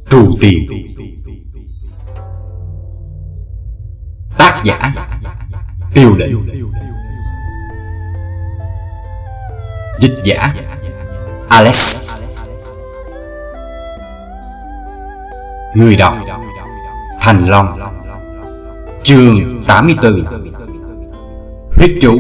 Trù Tiền. Tác giả Tiêu Định. Dịch giả Alex. Người đọc Thành Long. Chương 84. Huyết chú.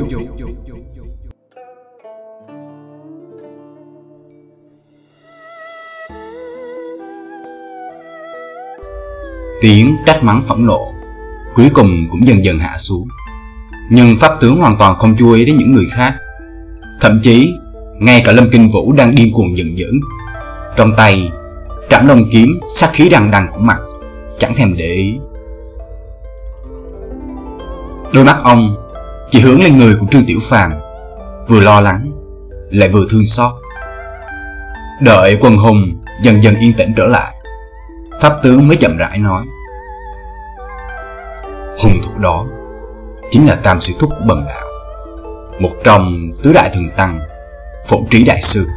Tiếng trách mắng phẫn nộ cuối cùng cũng dần dần hạ xuống, nhưng pháp tướng hoàn toàn không chú ý đến những người khác. Thậm chí ngay cả Lâm Kinh Vũ đang điên cuồng giận dữ, trong tay Trảm Long kiếm sát khí đằng đằng của mặt, chẳng thèm để ý. Đôi mắt ông chỉ hướng lên người của Trương Tiểu Phàm, vừa lo lắng lại vừa thương xót. Đợi quần hùng dần dần yên tĩnh trở lại, pháp tướng mới chậm rãi nói: hung thủ đó chính là Tam Sư Thúc của Bần Đạo, một trong tứ đại thần tăng, Phổ Trí Đại Sư.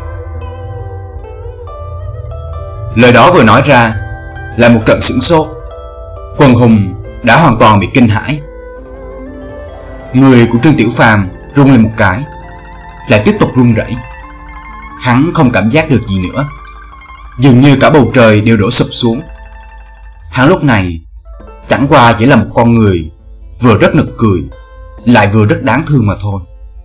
Lời đó vừa nói ra là một trận sửng sốt. Quần hùng đã hoàn toàn bị kinh hãi. Người của Trương Tiểu Phàm rung lên một cái, lại tiếp tục run rẩy. Hắn không cảm giác được gì nữa, dường như cả bầu trời đều đổ sụp xuống. Hắn lúc này chẳng qua chỉ là một con người vừa rất nực cười lại vừa rất đáng thương mà thôi.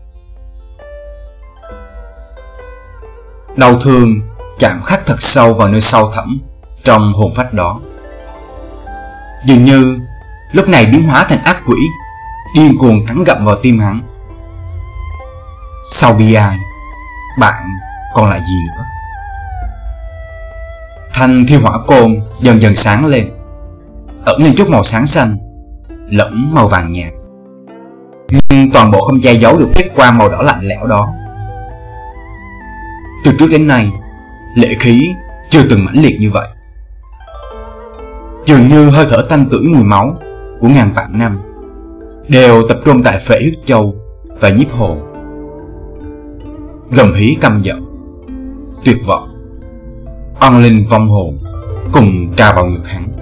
Đau thương chạm khắc thật sâu vào nơi sâu thẳm trong hồn phách đó, dường như lúc này biến hóa thành ác quỷ, điên cuồng cắn gặm vào tim hắn. Sau bi ai, bạn còn lại gì nữa? Thanh thiêu hỏa côn dần dần sáng lên, ẩn lên chút màu sáng xanh lẫn màu vàng nhạt, nhưng toàn bộ không che giấu được huyết quang màu đỏ lạnh lẽo đó. Từ trước đến nay, lệ khí chưa từng mãnh liệt như vậy. Dường như hơi thở tanh tưởi mùi máu của ngàn vạn năm đều tập trung tại phệ huyết châu và nhiếp hồn. Gầm hí căm giận, tuyệt vọng, oan linh vong hồn cùng trào vào ngực hắn.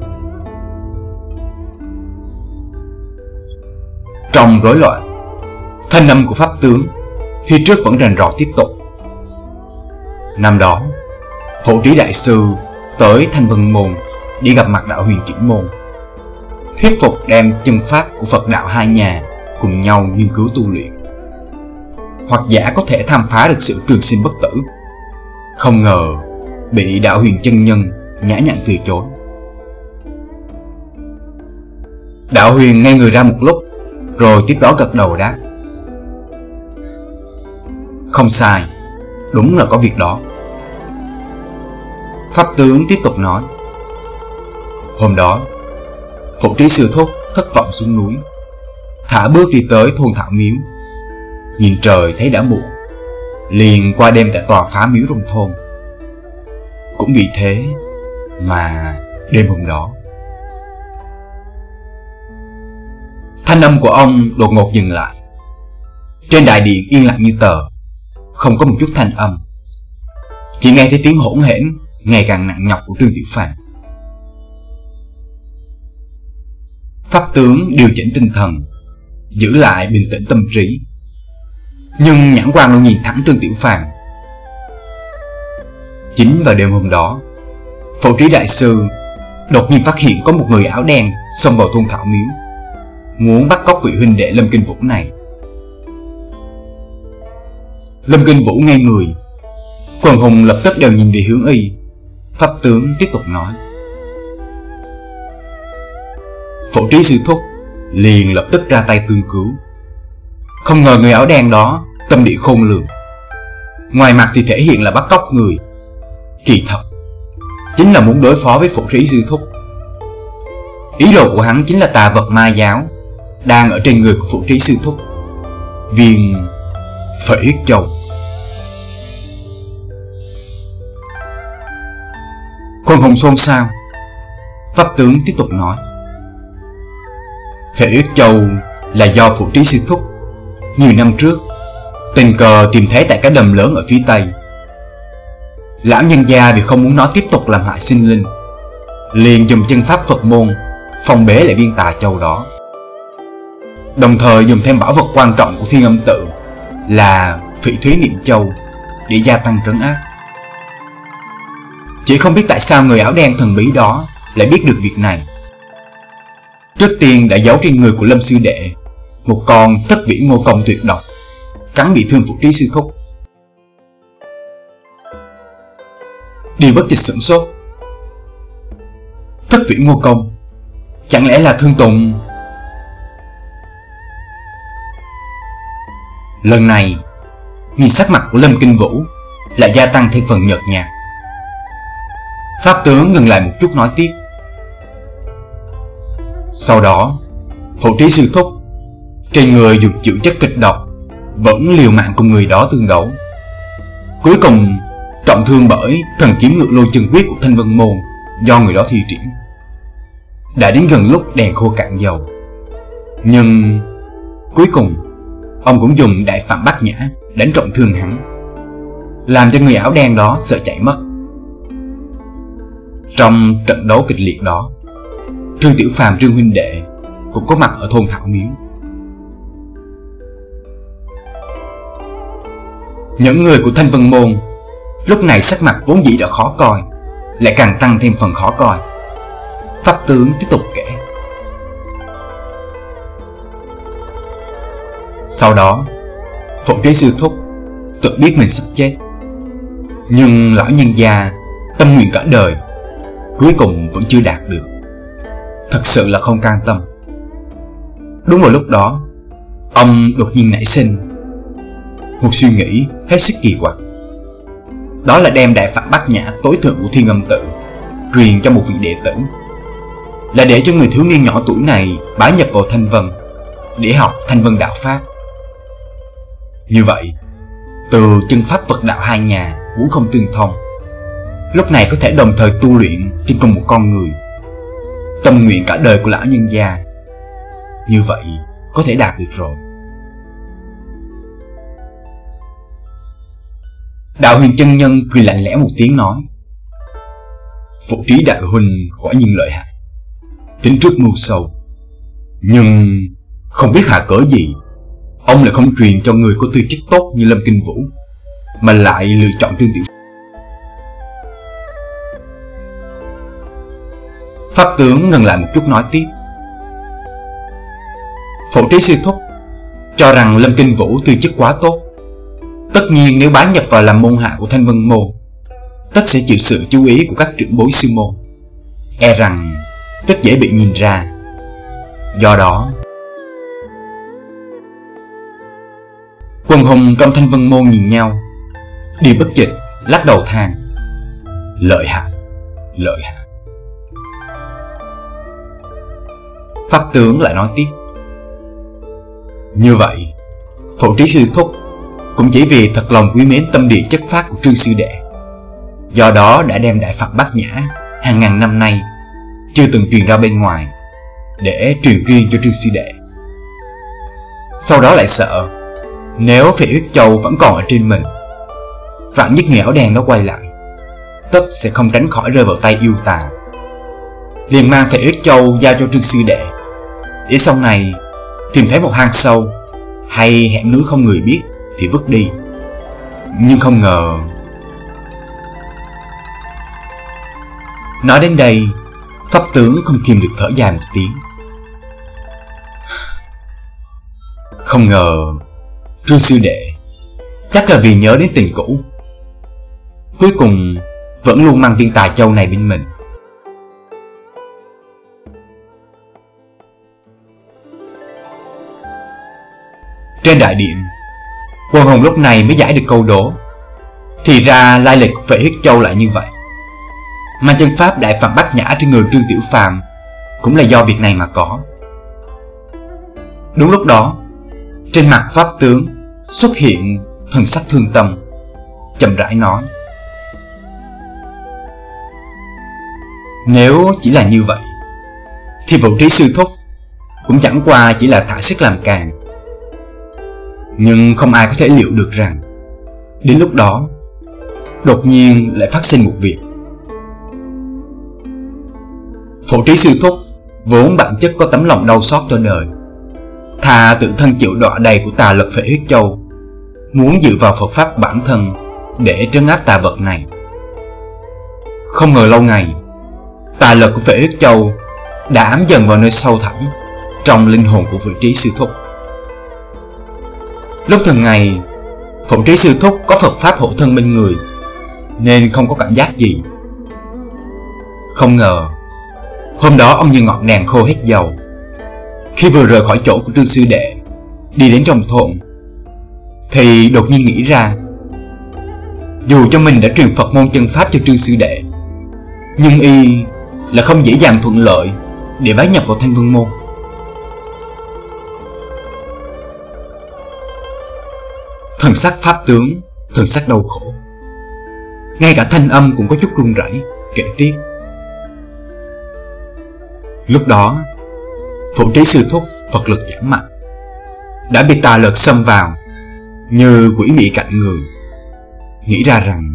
Trong rối loạn, thanh âm của pháp tướng phía trước vẫn rành rọt tiếp tục. Năm đó, Phổ Trí Đại Sư tới Thanh Vân Môn đi gặp mặt đạo Huyền Chỉnh Môn, thuyết phục đem chân pháp của Phật đạo hai nhà cùng nhau nghiên cứu tu luyện, hoặc giả có thể tham phá được sự trường sinh bất tử. Không ngờ bị đạo Huyền chân nhân nhã nhặn từ chối. Đạo Huyền ngây người ra một lúc, rồi tiếp đó gật đầu đáp: không sai, đúng là có việc đó. Pháp tướng tiếp tục nói: hôm đó Phổ Trí Sư Thúc thất vọng xuống núi, thả bước đi tới thôn Thảo Miếu. Nhìn trời thấy đã muộn, liền qua đêm tại tòa phá miếu trong thôn. Cũng vì thế mà đêm hôm đó. Thanh âm của ông đột ngột dừng lại. Trên đại điện yên lặng như tờ, không có một chút thanh âm, chỉ nghe thấy tiếng hỗn hển ngày càng nặng nhọc của Trương Tiểu Phàm. Pháp tướng điều chỉnh tinh thần, giữ lại bình tĩnh tâm trí, nhưng nhãn quan luôn nhìn thẳng Trương Tiểu Phàm. Chính vào đêm hôm đó, Phổ Trí Đại Sư đột nhiên phát hiện có một người áo đen xông vào thôn Thảo Miếu, muốn bắt cóc vị huynh đệ Lâm Kinh Vũ này. Lâm Kinh Vũ ngây người, quần hùng lập tức đều nhìn về hướng y. Pháp tướng tiếp tục nói: Phổ Trí Sư Thúc liền lập tức ra tay tương cứu. Không ngờ người áo đen đó tâm địa khôn lường, ngoài mặt thì thể hiện là bắt cóc người, kỳ thật chính là muốn đối phó với Phổ Trí Sư Thúc. Ý đồ của hắn chính là tà vật ma giáo đang ở trên người của Phổ Trí Sư Thúc, viên Phệ Huyết Châu. Quần hùng xôn xao. Pháp tướng tiếp tục nói: Phệ Huyết Châu là do Phổ Trí Sư Thúc nhiều năm trước tình cờ tìm thấy tại cái đầm lớn ở phía tây. Lão nhân gia vì không muốn nó tiếp tục làm hại sinh linh, liền dùng chân pháp Phật môn phong bế lại viên tà châu đó, đồng thời dùng thêm bảo vật quan trọng của Thiên Âm Tự là Phỉ Thúy Niệm Châu để gia tăng trấn áp. Chỉ không biết tại sao người áo đen thần bí đó lại biết được việc này. Trước tiên đã giấu trên người của Lâm sư đệ một con Thất Vĩ Ngô Công tuyệt độc, cắn bị thương Phụ Trí sư thúc. Điều bất dịch sửng sốt. Thất Vĩ Ngô Công, chẳng lẽ là Thương Tùng? Lần này, nhìn sắc mặt của Lâm Kinh Vũ lại gia tăng thêm phần nhợt nhạt. Pháp tướng ngừng lại một chút nói tiếp. Sau đó, Phụ Trí sư thúc trên người dùng chịu chất kịch độc, vẫn liều mạng cùng người đó tương đấu. Cuối cùng trọng thương bởi thần kiếm ngự lôi chân quyết của Thanh Vân Môn do người đó thi triển. Đã đến gần lúc đèn khô cạn dầu, nhưng cuối cùng ông cũng dùng đại phạm bát nhã đánh trọng thương hắn, làm cho người áo đen đó sợ chạy mất. Trong trận đấu kịch liệt đó, Trương Tiểu Phàm Trương huynh đệ cũng có mặt ở thôn Thảo Miếu. Những người của Thanh Vân Môn lúc này sắc mặt vốn dĩ đã khó coi, lại càng tăng thêm phần khó coi. Pháp tướng tiếp tục kể. Sau đó, Phụ Trí sư thúc tự biết mình sắp chết, nhưng lão nhân gia tâm nguyện cả đời cuối cùng vẫn chưa đạt được, thật sự là không can tâm. Đúng vào lúc đó, ông đột nhiên nảy sinh một suy nghĩ hết sức kỳ quặc. Đó là đem đại phạm bát nhã tối thượng của Thiên Âm Tự truyền cho một vị đệ tử, là để cho người thiếu niên nhỏ tuổi này bái nhập vào Thanh Vân để học Thanh Vân đạo pháp. Như vậy, từ chân pháp Phật đạo hai nhà vốn không tương thông, lúc này có thể đồng thời tu luyện trên cùng một con người. Tâm nguyện cả đời của lão nhân gia như vậy có thể đạt được rồi. Đạo Huyền chân nhân cười lạnh lẽo một tiếng nói: Phụ Trí đại huynh quả nhiên lợi hại, tính trước mưu sâu, nhưng không biết hạ cỡ gì ông lại không truyền cho người có tư chất tốt như Lâm Kinh Vũ, mà lại lựa chọn Trương Tiểu. Pháp tướng ngừng lại một chút nói tiếp: Phụ Trí sư thúc cho rằng Lâm Kinh Vũ tư chất quá tốt, tất nhiên nếu bái nhập vào làm môn hạ của Thanh Vân Môn, tất sẽ chịu sự chú ý của các trưởng bối sư môn, e rằng rất dễ bị nhìn ra. Do đó, quần hùng trong Thanh Vân Môn nhìn nhau, Điều Bất Dịch lắc đầu than: lợi hại, lợi hại. Pháp tướng lại nói tiếp: Như vậy, Phụ Trí sư thúc cũng chỉ vì thật lòng quý mến tâm địa chất phát của Trương sư đệ, do đó đã đem đại Phật bát nhã hàng ngàn năm nay chưa từng truyền ra bên ngoài để truyền riêng cho Trương sư đệ. Sau đó lại sợ nếu Phệ Huyết Châu vẫn còn ở trên mình, vạn nhất người áo đen nó quay lại, tất sẽ không tránh khỏi rơi vào tay yêu tà, liền mang Phệ Huyết Châu giao cho Trương sư đệ, để sau này tìm thấy một hang sâu hay hẻm núi không người biết thì vứt đi. Nhưng không ngờ. Nói đến đây, Pháp tướng không kìm được thở dài một tiếng. Không ngờ Trương sư đệ chắc là vì nhớ đến tình cũ, cuối cùng vẫn luôn mang viên tà châu này bên mình. Trên đại điện, quần hùng lúc này mới giải được câu đố. Thì ra lai lịch của Phệ Huyết Châu lại như vậy. Mà chân pháp đại phạm bát nhã trên người Trương Tiểu Phàm cũng là do việc này mà có. Đúng lúc đó, trên mặt Pháp tướng xuất hiện thần sắc thương tâm, chậm rãi nói: Nếu chỉ là như vậy thì Phụ Trí sư thúc cũng chẳng qua chỉ là thả sức làm càng. Nhưng không ai có thể liệu được rằng đến lúc đó đột nhiên lại phát sinh một việc. Phổ Trí Sư Thúc vốn bản chất có tấm lòng đau xót cho đời, thà tự thân chịu đọa đầy của tà lực Phệ Huyết Châu, muốn dựa vào Phật pháp bản thân để trấn áp tà vật này. Không ngờ lâu ngày, tà lực của Phệ Huyết Châu đã ám dần vào nơi sâu thẳm trong linh hồn của Phổ Trí Sư Thúc. Lúc thường ngày, Phổ Trí Sư Thúc có Phật pháp hộ thân bên người nên không có cảm giác gì. Không ngờ hôm đó ông như ngọn đèn khô hết dầu. Khi vừa rời khỏi chỗ của Trương sư đệ đi đến trong thôn, thì đột nhiên nghĩ ra, dù cho mình đã truyền Phật môn chân pháp cho Trương sư đệ, nhưng y là không dễ dàng thuận lợi để bái nhập vào Thanh Vân môn. Thần sắc pháp tướng, thần sắc đau khổ, ngay cả thanh âm cũng có chút run rẩy, kể tiếp. Lúc đó, Phổ Trí Sư Thúc Phật lực giảm mạnh, đã bị tà lực xâm vào như quỷ mị cạnh người. Nghĩ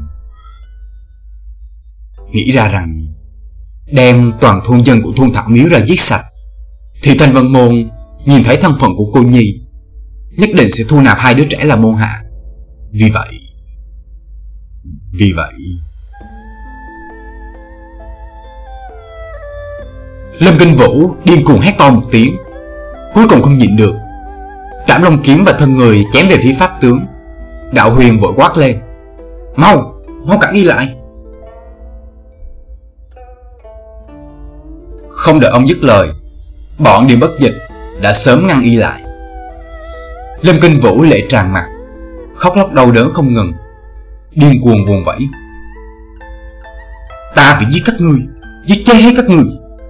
ra rằng đem toàn thôn dân của thôn Thảo Miếu ra giết sạch, thì Thanh Vân môn nhìn thấy thân phận của cô nhi, nhất định sẽ thu nạp hai đứa trẻ làm môn hạ. Vì vậy Lâm Kinh Vũ điên cuồng hét to một tiếng, cuối cùng không nhịn được, trảm long kiếm và thân người chém về phía pháp tướng. Đạo Huyền vội quát lên: Mau cản y lại! Không đợi ông dứt lời, bọn Điềm Bất Dịch đã sớm ngăn y lại. Lâm Kinh Vũ lệ tràn mặt, khóc lóc đau đớn không ngừng, điên cuồng vùng vẫy: Ta phải giết các ngươi, giết chết hết các ngươi!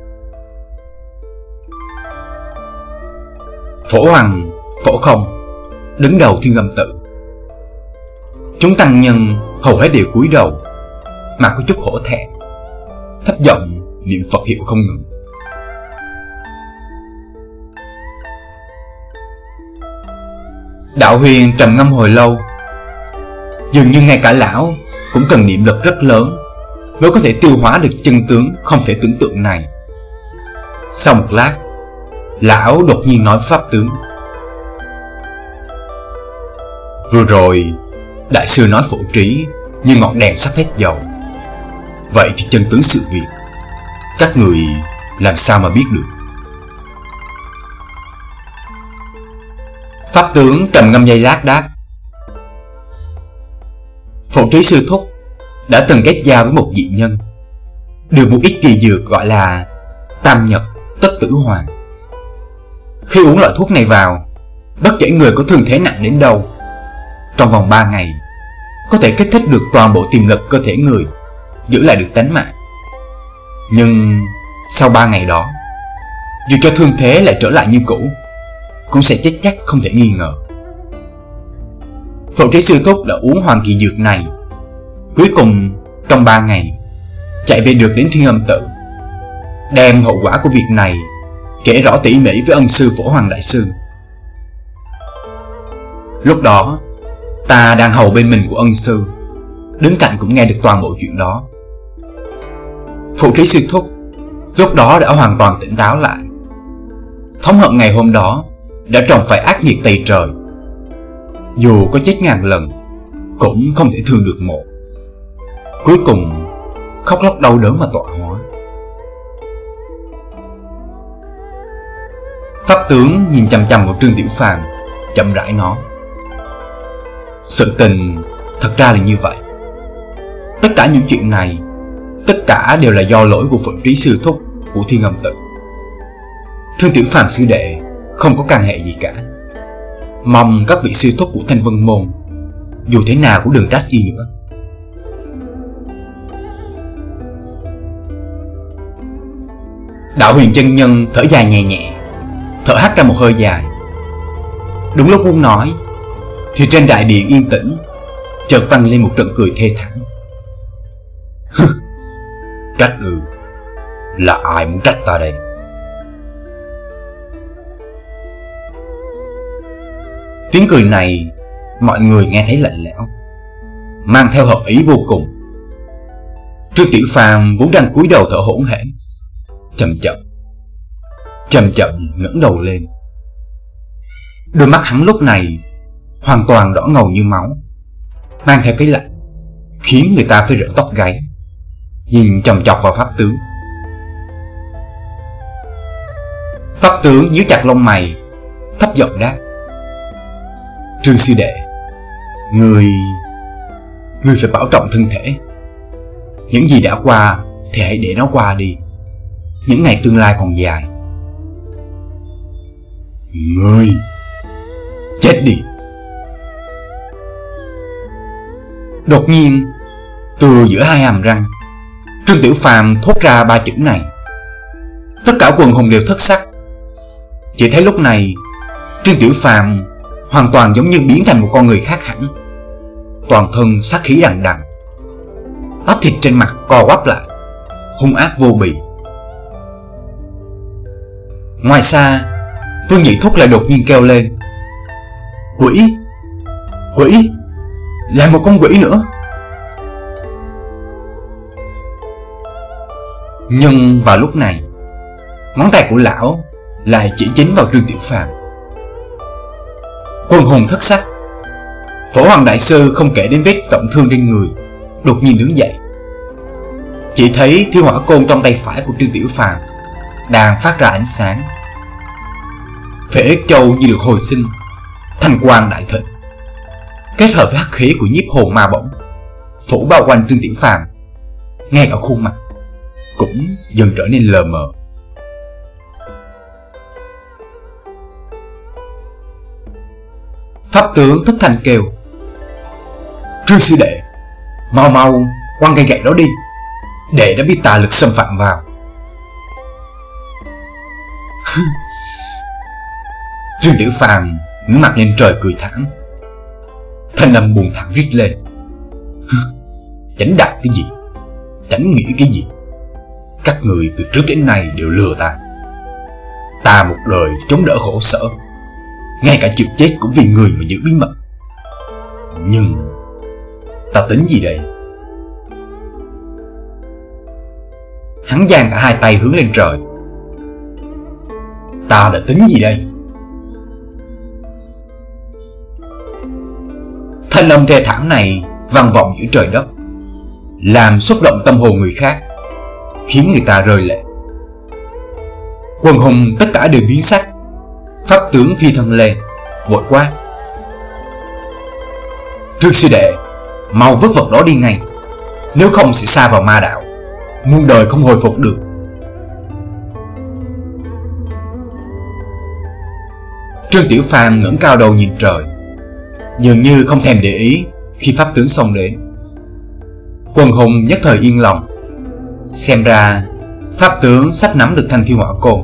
Phổ Hoàng, Phổ Không đứng đầu Thiên Âm Tự. Chúng tăng nhân hầu hết đều cúi đầu, mà có chút hổ thẹn, thấp giọng niệm Phật hiệu không ngừng. Đạo Huyền trầm ngâm hồi lâu, dường như ngay cả lão cũng cần niệm lực rất lớn mới có thể tiêu hóa được chân tướng không thể tưởng tượng này. Sau một lát, lão đột nhiên nói với pháp tướng: Vừa rồi đại sư nói Phổ Trí như ngọn đèn sắp hết dầu, vậy thì chân tướng sự việc các người làm sao mà biết được? Pháp tướng trầm ngâm giây lát đáp: Phổ Trí Sư Thúc đã từng kết giao với một dị nhân, được một ít kỳ dược gọi là Tam Nhật Tất Tử Hoàng. Khi uống loại thuốc này vào, bất kể người có thương thế nặng đến đâu, trong vòng 3 ngày có thể kích thích được toàn bộ tiềm lực cơ thể người, giữ lại được tánh mạng. Nhưng sau 3 ngày đó, dù cho thương thế lại trở lại như cũ, cũng sẽ chết chắc không thể nghi ngờ. Phổ Trí Sư Thúc đã uống hoàn kỳ dược này, cuối cùng trong 3 ngày chạy về được đến Thiên Âm Tự, đem hậu quả của việc này kể rõ tỉ mỉ với ân sư Phổ Hoàng đại sư. Lúc đó ta đang hầu bên mình của ân sư, đứng cạnh cũng nghe được toàn bộ chuyện đó. Phổ Trí Sư Thúc lúc đó đã hoàn toàn tỉnh táo lại. Thống hận ngày hôm đó đã trồng phải ác nghiệt tày trời, dù có chết ngàn lần cũng không thể thương được một. Cuối cùng khóc lóc đau đớn mà tọa hóa. Pháp tướng nhìn chằm chằm vào Trương Tiểu Phàm, chậm rãi nói: Sự tình thật ra là như vậy. Tất cả những chuyện này, tất cả đều là do lỗi của Phổ Trí Sư Thúc của Thiên Âm Tự. Trương Tiểu Phàm sư đệ không có can hệ gì cả. Mong các vị sư thúc của Thanh Vân môn dù thế nào cũng đừng trách gì nữa. Đạo Huyền chân nhân thở dài nhẹ nhẹ, thở hắt ra một hơi dài. Đúng lúc muốn nói thì trên đại điện yên tĩnh chợt vang lên một trận cười thê thảm. Trách ư? Là ai muốn trách ta đây? Tiếng cười này mọi người nghe thấy lạnh lẽo. mang theo hợp ý vô cùng. Trương Tiểu Phàm vốn đang cúi đầu thở hổn hển, chậm chậm ngẩng đầu lên. Đôi mắt hắn lúc này hoàn toàn đỏ ngầu như máu, mang theo cái lạnh khiến người ta phải rợn tóc gáy, nhìn chòng chọc vào pháp tướng. Pháp tướng nhíu chặt lông mày, thấp giọng đáp: Trương sư đệ, Ngươi phải bảo trọng thân thể. Những gì đã qua thì hãy để nó qua đi. Những ngày tương lai còn dài. Ngươi chết đi. Đột nhiên, từ giữa hai hàm răng, Trương Tiểu Phàm thốt ra ba chữ này. Tất cả quần hùng đều thất sắc. Chỉ thấy lúc này Trương Tiểu Phàm hoàn toàn giống như biến thành một con người khác hẳn, toàn thân sát khí đằng đằng, bắp thịt trên mặt co quắp lại, hung ác vô bì. Ngoài xa, Vương Nhị Thúc lại đột nhiên kêu lên: Quỷ! Quỷ! Lại một con quỷ nữa! Nhưng vào lúc này, ngón tay của lão lại chỉ chính vào Trương Tiểu Phàm. Quần hùng thất sắc. Phổ Hoàng đại sư không kể đến vết trọng thương trên người, đột nhiên đứng dậy. Chỉ thấy thiên hỏa côn trong tay phải của Trương Tiểu Phàm đang phát ra ánh sáng. Phệ Ếch Châu như được hồi sinh, thanh quang đại thịnh, kết hợp với hắc khí của nhiếp hồn ma bổng phủ bao quanh Trương Tiểu Phàm, ngay cả khuôn mặt cũng dần trở nên lờ mờ. Pháp tướng thất thanh kêu: Trương sư đệ, mau quăng cây gậy đó đi, để đã bị tà lực xâm phạm vào. Trương Tiểu Phàm ngửa mặt lên trời cười thẳng, thanh âm buồn thẳng rít lên: Chánh đạo cái gì, chánh nghĩa cái gì? Các người từ trước đến nay đều lừa ta. Ta một đời chống đỡ khổ sở, ngay cả chịu chết cũng vì người mà giữ bí mật. Nhưng ta tính gì đây? Hắn giang cả hai tay hướng lên trời. Ta đã tính gì đây? Thanh âm thê thảm này vang vọng giữa trời đất, làm xúc động tâm hồn người khác, khiến người ta rơi lệ. Quần hùng tất cả đều biến sắc. Pháp tướng phi thân lên, vội quát: Trương sư đệ, mau vứt vật đó đi ngay, nếu không sẽ sa vào ma đạo, muôn đời không hồi phục được. Trương Tiểu Phàm ngẩng cao đầu nhìn trời, dường như không thèm để ý khi pháp tướng xông đến. Quần hùng nhất thời yên lòng. Xem ra pháp tướng sắp nắm được thanh thiên hỏa côn.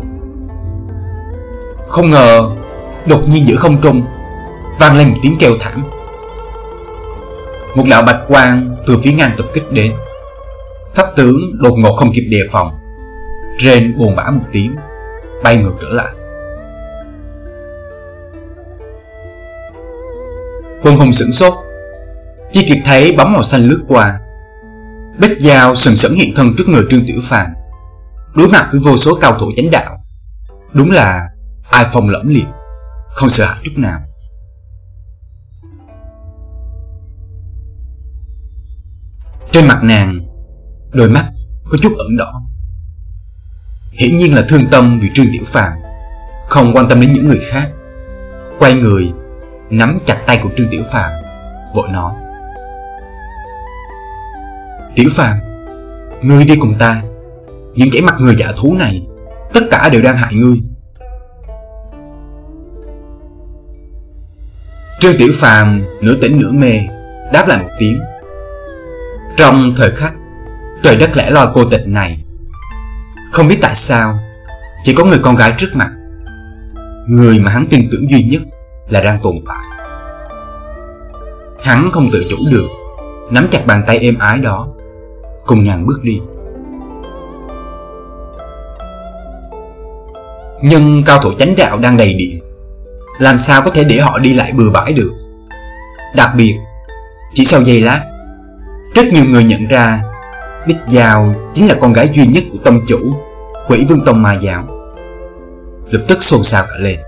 Không ngờ đột nhiên giữa không trung vang lên một tiếng kêu thảm. Một đạo bạch quang từ phía ngang tập kích đến. Pháp tướng đột ngột không kịp đề phòng, rên buồn bã một tiếng, bay ngược trở lại. Quân hùng sửng sốt, chỉ kịp thấy bóng màu xanh lướt qua. Bích dao sừng sững hiện thân trước người Trương Tiểu Phàm, đối mặt với vô số cao thủ chánh đạo. Đúng là ai phong lẫm liệt, không sợ hãi chút nào. Trên mặt nàng, đôi mắt có chút ửng đỏ, hiển nhiên là thương tâm vì Trương Tiểu Phàm, không quan tâm đến những người khác. Quay người nắm chặt tay của Trương Tiểu Phàm, vội nói: Tiểu Phàm, ngươi đi cùng ta. Những kẻ mặt người dạ thú này tất cả đều đang hại ngươi. Trương Tiểu Phàm nửa tỉnh nửa mê đáp lại một tiếng. Trong thời khắc trời đất lẻ loi cô tịch này, không biết tại sao chỉ có người con gái trước mặt, người mà hắn tin tưởng duy nhất là đang tồn tại. Hắn không tự chủ được nắm chặt bàn tay êm ái đó, cùng nàng bước đi. Nhưng cao thủ chánh đạo đang đầy điện, làm sao có thể để họ đi lại bừa bãi được. Đặc biệt chỉ sau giây lát, Rất nhiều người nhận ra Bích Giao chính là con gái duy nhất của tông chủ Quỷ Vương Tông Ma Giáo, lập tức xôn xao cả lên.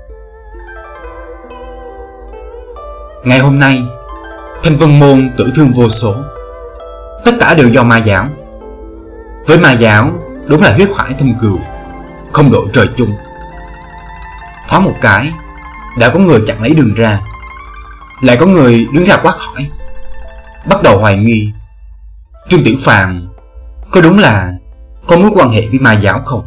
Ngày hôm nay, Thanh Vân Môn tử thương vô số, tất cả đều do Ma Giáo. Với Ma Giáo đúng là huyết hải thâm cừu, không đội trời chung. Thoáng một cái đã có người chặn lấy đường ra, lại có người đứng ra quát hỏi, bắt đầu hoài nghi Trương Tiểu Phàm có đúng là có mối quan hệ với Ma Giáo không.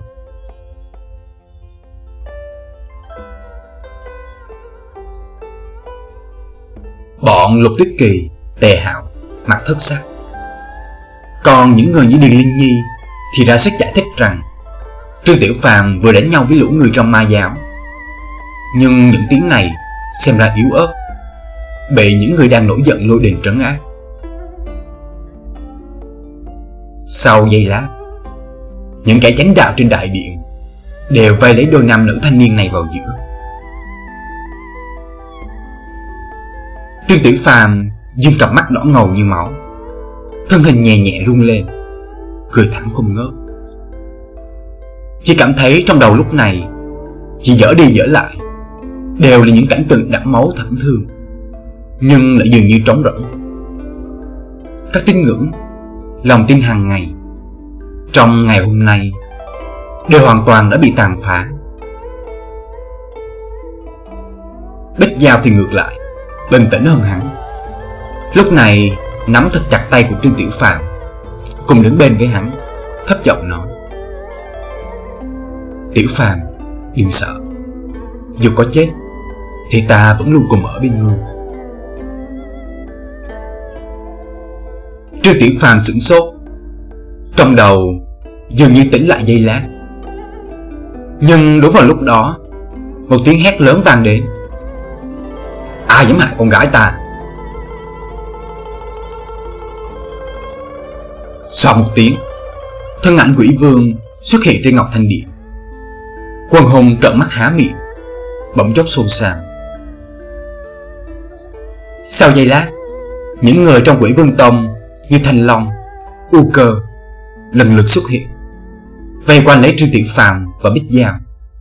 Bọn Lục Tuyết Kỳ, Tề Hạo mặt thất sắc. Còn những người như Điền Linh Nhi thì ra sức giải thích rằng Trương Tiểu Phàm vừa đánh nhau với lũ người trong Ma Giáo, nhưng những tiếng này xem ra yếu ớt, bị những người đang nổi giận lôi đình trấn áp. Sau giây lát, những kẻ chánh đạo trên đại điện đều vây lấy đôi nam nữ thanh niên này vào giữa. Trương Tiểu Phàm dương cặp mắt đỏ ngầu như máu, thân hình nhẹ nhẹ rung lên, cười thẳng không ngớt. Chỉ cảm thấy trong đầu lúc này chỉ dở đi dở lại đều là những cảnh tượng đẫm máu thảm thương, nhưng lại dường như trống rỗng. Các tín ngưỡng, lòng tin hàng ngày trong ngày hôm nay đều hoàn toàn đã bị tàn phá. Bích Giao thì ngược lại bình tĩnh hơn hắn, lúc này nắm thật chặt tay của Trương Tiểu Phàm, cùng đứng bên với hắn, thấp giọng nói: Tiểu Phàm, đừng sợ, dù có chết thì ta vẫn luôn cùng ở bên ngươi. Trương Tiểu Phàm sửng sốt, trong đầu dường như tỉnh lại giây lát. Nhưng đúng vào lúc đó, một tiếng hét lớn vang đến: ai dám hại con gái ta? Sau một tiếng, thân ảnh Quỷ Vương xuất hiện trên Ngọc Thanh Điện. Quần hùng trợn mắt há miệng, bỗng chốc xôn xao. Sau giây lát, những người trong Quỷ Vương Tông như Thanh Long, U Cơ lần lượt xuất hiện, vây quanh lấy Trương Tiểu Phàm và Bích Giao.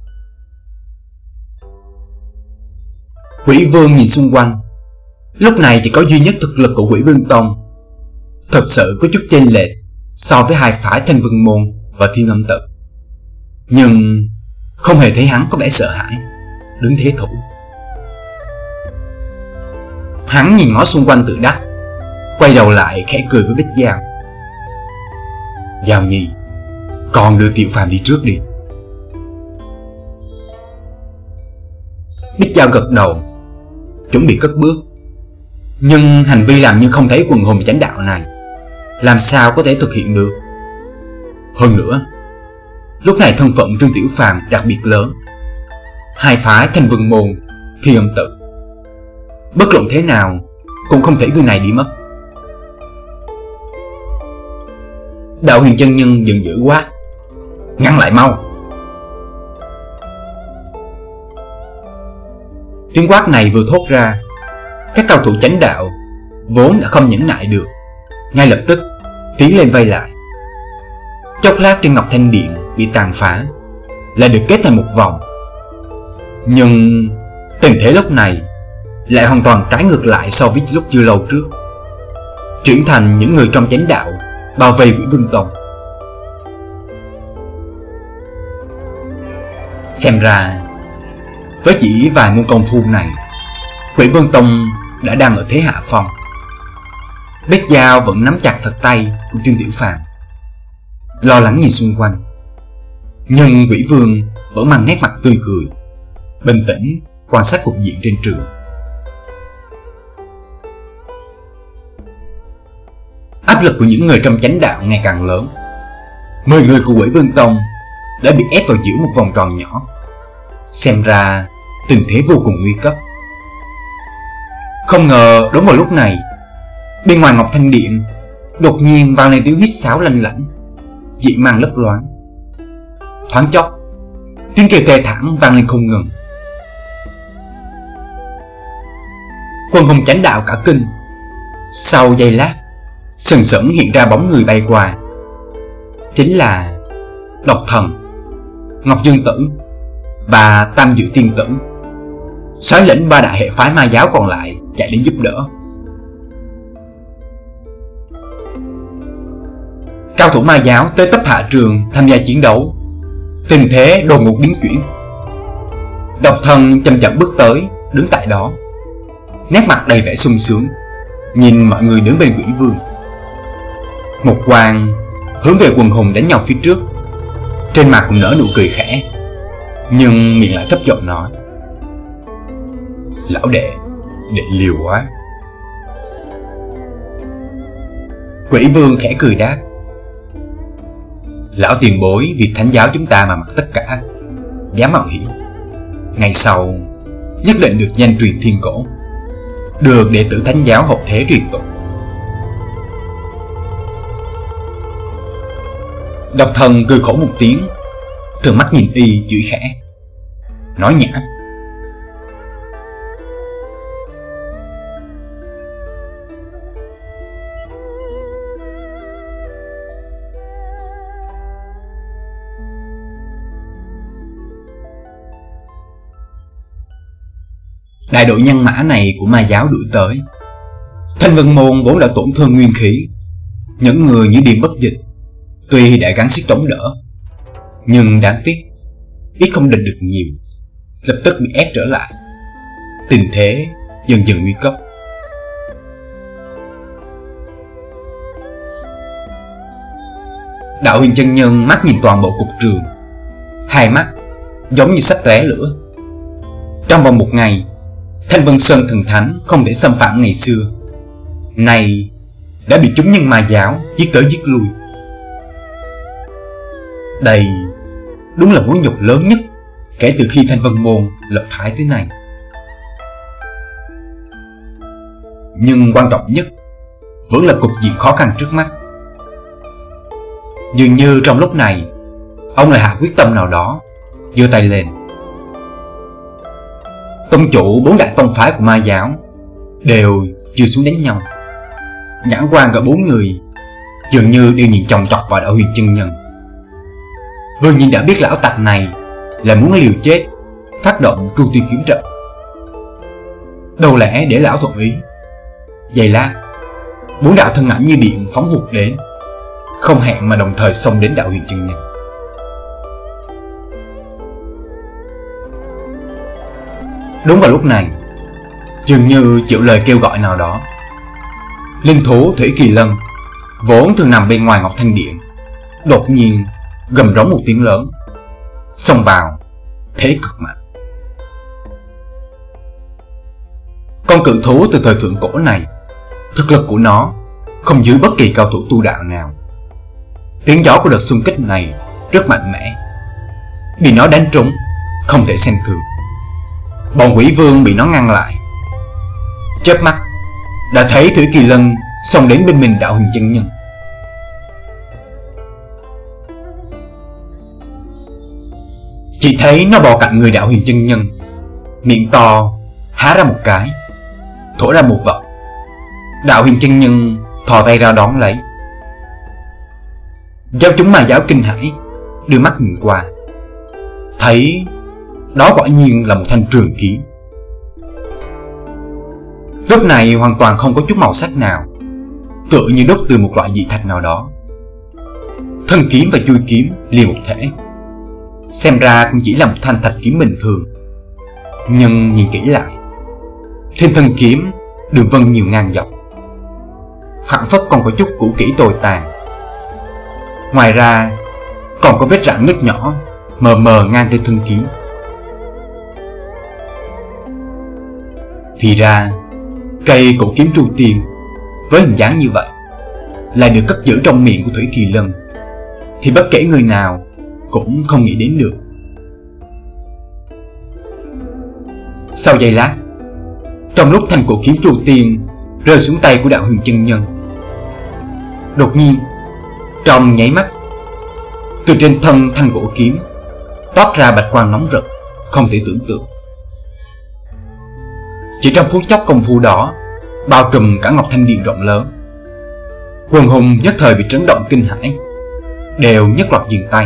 Quỷ Vương nhìn xung quanh, lúc này chỉ có duy nhất thực lực của Quỷ Vương Tông thật sự có chút chênh lệch so với hai phái Thanh Vân Môn và Thiên Âm Tự, nhưng không hề thấy hắn có vẻ sợ hãi, đứng thế thủ. Hắn nhìn ngó xung quanh tự đắc, quay đầu lại khẽ cười với Bích Giao: Giao Nhi, con đưa Tiểu Phàm đi trước đi. Bích Giao gật đầu, chuẩn bị cất bước, nhưng hành vi làm như không thấy quần hùng chánh đạo này làm sao có thể thực hiện được. Hơn nữa, lúc này thân phận Trương Tiểu Phàm đặc biệt lớn, hai phái Thanh Vân Môn, Thiên Âm Tự, bất luận thế nào cũng không thể người này đi mất. Đạo Huyền chân nhân giận dữ quát: ngăn lại mau! Tiếng quát này vừa thốt ra, các cao thủ chánh đạo vốn đã không nhẫn nại được, ngay lập tức tiến lên vây lại. Chốc lát trên Ngọc Thanh Điện bị tàn phá, lại được kết thành một vòng. Nhưng tình thế lúc này lại hoàn toàn trái ngược lại so với lúc chưa lâu trước, chuyển thành những người trong chánh đạo bao vây Quỷ Vương Tông. Xem ra với chỉ vài môn công phu này, Quỷ Vương Tông đã đang ở thế hạ phong. Bích Giao vẫn nắm chặt thật tay của Trương Tiểu Phàm, lo lắng nhìn xung quanh, nhưng Quỷ Vương vẫn mang nét mặt tươi cười, bình tĩnh quan sát cục diện trên trường. Áp lực của những người trong chánh đạo ngày càng lớn. 10 người của Quỷ Vương Tông đã bị ép vào giữa một vòng tròn nhỏ. Xem ra tình thế vô cùng nguy cấp. Không ngờ đúng vào lúc này, bên ngoài Ngọc Thanh Điện đột nhiên vang lên tiếng huýt sáo lanh lảnh, dị mang lấp loáng. Thoáng chốc, tiếng kêu thê thảm vang lên không ngừng. Quân hùng chánh đạo cả kinh. Sau giây lát, sừng sững hiện ra bóng người bay qua. Chính là Độc Thần, Ngọc Dương Tử và Tam Dự Tiên Tử, soái lĩnh 3 đại hệ phái ma giáo còn lại chạy đến giúp đỡ. Cao thủ ma giáo tới tấp hạ trường tham gia chiến đấu, tình thế đột ngột biến chuyển. Độc Thần chậm chậm bước tới, đứng tại đó, nét mặt đầy vẻ sung sướng, nhìn mọi người đứng bên Quỷ Vương. Một quang hướng về quần hùng đánh nhau phía trước, trên mặt cũng nở nụ cười khẽ, nhưng miệng lại thấp giọng nói: "Lão đệ liều quá." Quỷ Vương khẽ cười đáp: "Lão tiền bối vì thánh giáo chúng ta mà mặc tất cả, dám mạo hiểm, ngày sau nhất định được danh truyền thiên cổ, được đệ tử thánh giáo hậu thế truyền tụng." Độc Thần cười khổ một tiếng, trừng mắt nhìn y chửi khẽ: "Nói nhảm." Đại đội nhân mã này của ma giáo đuổi tới. Thanh Vân Môn vốn đã tổn thương nguyên khí, những người như Điền Bất Dịch tuy đã gắng sức chống đỡ, nhưng đáng tiếc ít không địch được nhiều, lập tức bị ép trở lại. Tình thế dần dần nguy cấp. Đạo Huyền chân nhân mắt nhìn toàn bộ cục trường, hai mắt giống như sắp tóe lửa. Trong vòng một ngày, Thanh Vân Sơn thần thánh không thể xâm phạm ngày xưa, nay đã bị chúng nhân ma giáo giết tới giết lui. Đây đúng là mối nhục lớn nhất kể từ khi Thanh Vân Môn lập thái tới nay. Nhưng quan trọng nhất vẫn là cục diện khó khăn trước mắt. Dường như trong lúc này, ông lại hạ quyết tâm nào đó, giơ tay lên. Tông chủ 4 đại tông phái của ma giáo đều chưa xuống đánh nhau, nhãn quan cả 4 người dường như đều nhìn chòng chọc vào Đạo Huyền chân nhân. Vừa nhìn đã biết lão tặc này là muốn liều chết, phát động tru tiên kiếm trận. Đâu lẽ để lão thuận ý? Giây lát, 4 đạo thân ảnh như điện phóng vụt đến, không hẹn mà đồng thời xông đến Đạo Huyền chân nhân. Đúng vào lúc này, dường như chịu lời kêu gọi nào đó, linh thú Thủy Kỳ Lân vốn thường nằm bên ngoài Ngọc Thanh Điện đột nhiên gầm rống một tiếng lớn, xông vào thế cực mạnh. Con cự thú từ thời thượng cổ này, thực lực của nó không dưới bất kỳ cao thủ tu đạo nào. Tiếng gió của đợt xung kích này rất mạnh mẽ, bị nó đánh trúng không thể xem thường. Bọn Quỷ Vương bị nó ngăn lại, chớp mắt đã thấy Thủy Kỳ Lân xông đến bên mình Đạo Huyền chân nhân. Chỉ thấy nó bò cạnh người Đạo Huyền chân nhân, miệng to há ra một cái, thổi ra một vật. Đạo Huyền chân nhân thò tay ra đón lấy. Giáo chúng ma giáo kinh hãi, đưa mắt nhìn qua, thấy đó quả nhiên là một thanh trường kiếm. Lúc này hoàn toàn không có chút màu sắc nào, tựa như đúc từ một loại dị thạch nào đó. Thân kiếm và chuôi kiếm liền một thể, xem ra cũng chỉ là một thanh thạch kiếm bình thường. Nhưng nhìn kỹ lại, trên thân kiếm đường vân nhiều ngang dọc, phảng phất còn có chút cũ kỹ tồi tàn. Ngoài ra còn có vết rạn nứt nhỏ mờ mờ ngang trên thân kiếm. Thì ra cây cổ kiếm tru tiên với hình dáng như vậy lại được cất giữ trong miệng của Thủy Kỳ Lân, thì bất kể người nào cũng không nghĩ đến được. Sau giây lát, trong lúc thanh cổ kiếm tru tiên rơi xuống tay của Đạo Huyền chân nhân, đột nhiên trong nháy mắt, từ trên thân thanh cổ kiếm toát ra bạch quang nóng rực, không thể tưởng tượng. Chỉ trong phút chốc công phu đó, bao trùm cả Ngọc Thanh Điện rộng lớn. Quần hùng nhất thời bị chấn động kinh hãi, đều nhất loạt dừng tay.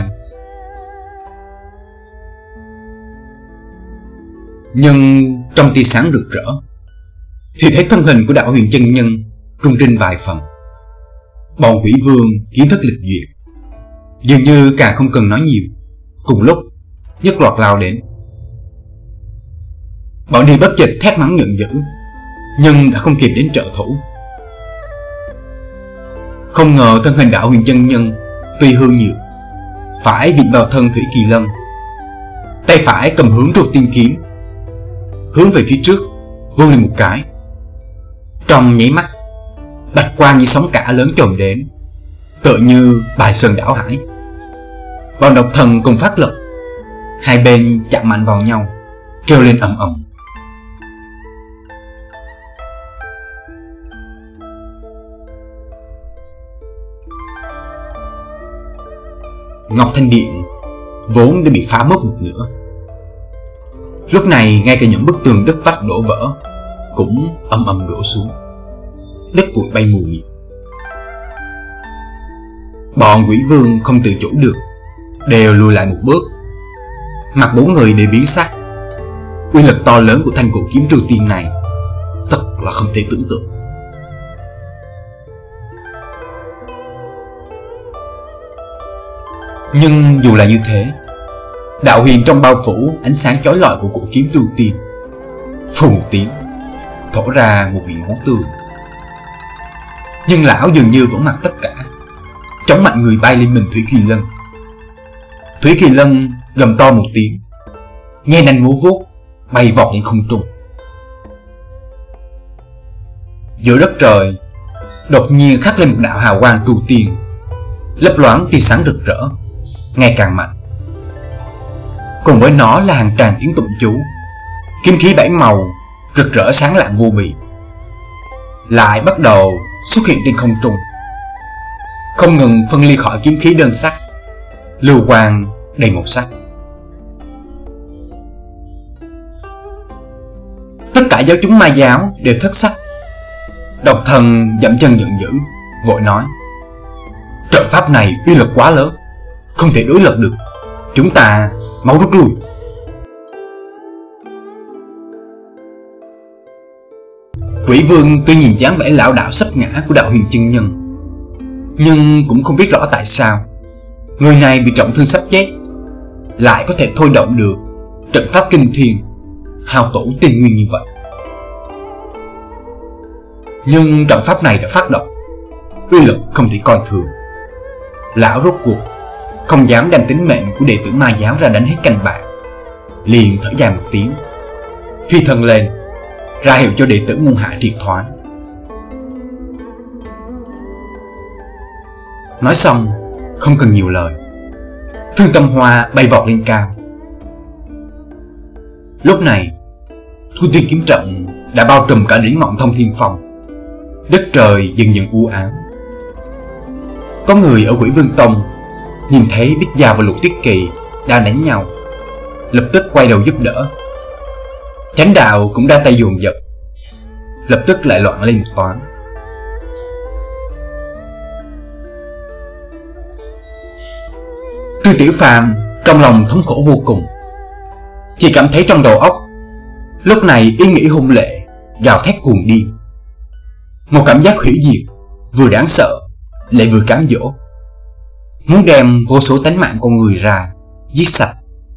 Nhưng trong tia sáng rực rỡ thì thấy thân hình của Đạo Huyền chân nhân rung rinh vài phần. Bọn quỷ vương kiến thức lịch duyệt, dường như càng không cần nói nhiều, cùng lúc nhất loạt lao đến. Bọn đi bất chợt thét mắng giận dữ, nhưng đã không kịp đến trợ thủ. Không ngờ thân hình Đạo Huyền chân nhân tuy hư nhược, phải vịn vào thân Thủy Kỳ Lân, tay phải cầm hướng Trục Tiên kiếm, hướng về phía trước vung lên một cái. Trong nháy mắt, bạch quang như sóng cả lớn trồm đến, tựa như bài sơn đảo hải. Bọn độc thần cùng phát lực, hai bên chạm mạnh vào nhau, kêu lên ầm ầm. Ngọc Thanh Điện vốn đã bị phá mất một nửa. Lúc này ngay cả những bức tường đất vách đổ vỡ cũng ầm ầm đổ xuống, đất bụi bay mù mịt. Bọn quỷ vương không tự chủ được, đều lùi lại một bước. Mặt bốn người đều biến sắc. Uy lực to lớn của thanh cổ kiếm Trư Tiên này thật là không thể tưởng tượng. Nhưng dù là như thế, Đạo Huyền trong bao phủ ánh sáng chói lọi của cổ kiếm Trư Tiên, phù một tiếng thổ ra một miệng máu tươi. Nhưng lão dường như vẫn mặc tất cả, chống mạnh người bay lên mình Thủy Kỳ Lân. Thủy Kỳ Lân gầm to một tiếng, nhe nanh múa vuốt bay vọt lên không trung. Giữa đất trời đột nhiên khắc lên một đạo hào quang Trư Tiên, lấp loáng tia sáng rực rỡ, ngày càng mạnh. Cùng với nó là hàng tràng tiếng tụng chú, kiếm khí bảy màu rực rỡ sáng lạng vô bì lại bắt đầu xuất hiện trên không trung, không ngừng phân ly khỏi kiếm khí đơn sắc, lưu quang đầy màu sắc. Tất cả giáo chúng ma giáo đều thất sắc. Độc thần dậm chân giận dữ, vội nói: trận pháp này uy lực quá lớn, không thể đối lập được, chúng ta mau rút lui. Quỷ vương tuy nhìn dáng vẻ lão đảo sắp ngã của Đạo Huyền chân nhân, nhưng cũng không biết rõ tại sao người này bị trọng thương sắp chết lại có thể thôi động được trận pháp kinh thiên hao tổn tiên nguyên như vậy. Nhưng trận pháp này đã phát động, uy lực không thể coi thường. Lão rốt cuộc không dám đem tính mệnh của đệ tử ma giáo ra đánh hết canh bạc, liền thở dài một tiếng, phi thân lên ra hiệu cho đệ tử môn hạ triệt thoái. Nói xong không cần nhiều lời, Thương Tâm Hoa bay vọt lên cao. Lúc này Thu Tiên kiếm trận đã bao trùm cả đỉnh ngọn Thông Thiên Phong, đất trời dần dần u ám. Có người ở Quỷ Vương Tông nhìn thấy Bích Giao và Lục Tuyết Kỳ đang đánh nhau, lập tức quay đầu giúp đỡ. Chánh đạo cũng ra tay dồn dập, lập tức lại loạn lên một toán. Tư Tiểu Phàm trong lòng thống khổ vô cùng, chỉ cảm thấy trong đầu óc lúc này ý nghĩ hung lệ gào thét cuồng điên. Một cảm giác hủy diệt vừa đáng sợ lại vừa cám dỗ, muốn đem vô số tánh mạng con người ra giết sạch.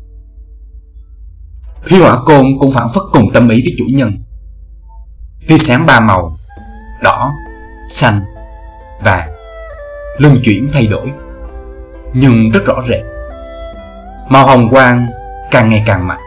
Phi Hỏa Côn cũng phản phất cùng tâm ý với chủ nhân. Tia sáng ba màu đỏ, xanh, vàng luân chuyển thay đổi, nhưng rất rõ rệt, màu hồng quang càng ngày càng mạnh.